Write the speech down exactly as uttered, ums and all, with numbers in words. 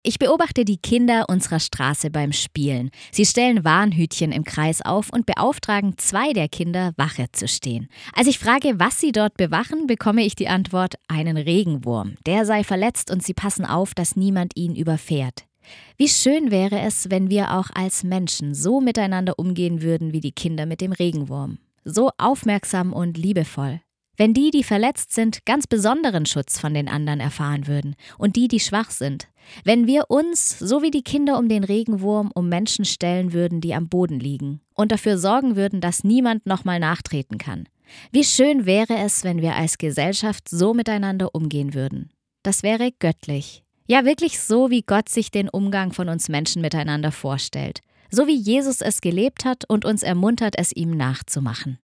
Ich beobachte die Kinder unserer Straße beim Spielen. Sie stellen Warnhütchen im Kreis auf und beauftragen zwei der Kinder, Wache zu stehen. Als ich frage, was sie dort bewachen, bekomme ich die Antwort, einen Regenwurm. Der sei verletzt und sie passen auf, dass niemand ihn überfährt. Wie schön wäre es, wenn wir auch als Menschen so miteinander umgehen würden wie die Kinder mit dem Regenwurm. So aufmerksam und liebevoll. Wenn die, die verletzt sind, ganz besonderen Schutz von den anderen erfahren würden und die, die schwach sind. Wenn wir uns, so wie die Kinder um den Regenwurm, um Menschen stellen würden, die am Boden liegen und dafür sorgen würden, dass niemand nochmal nachtreten kann. Wie schön wäre es, wenn wir als Gesellschaft so miteinander umgehen würden. Das wäre göttlich. Ja, wirklich so, wie Gott sich den Umgang von uns Menschen miteinander vorstellt. So wie Jesus es gelebt hat und uns ermuntert, es ihm nachzumachen.